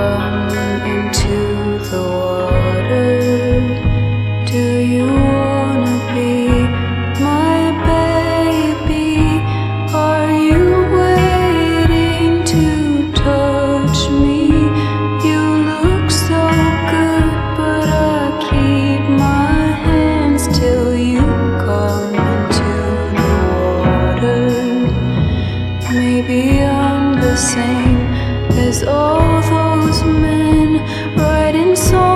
come into the water? Do you wanna be my baby? Are you waiting to touch me? You look so good, but I keep my hands till you come into the water. Maybe I'm the same as all those men writing songs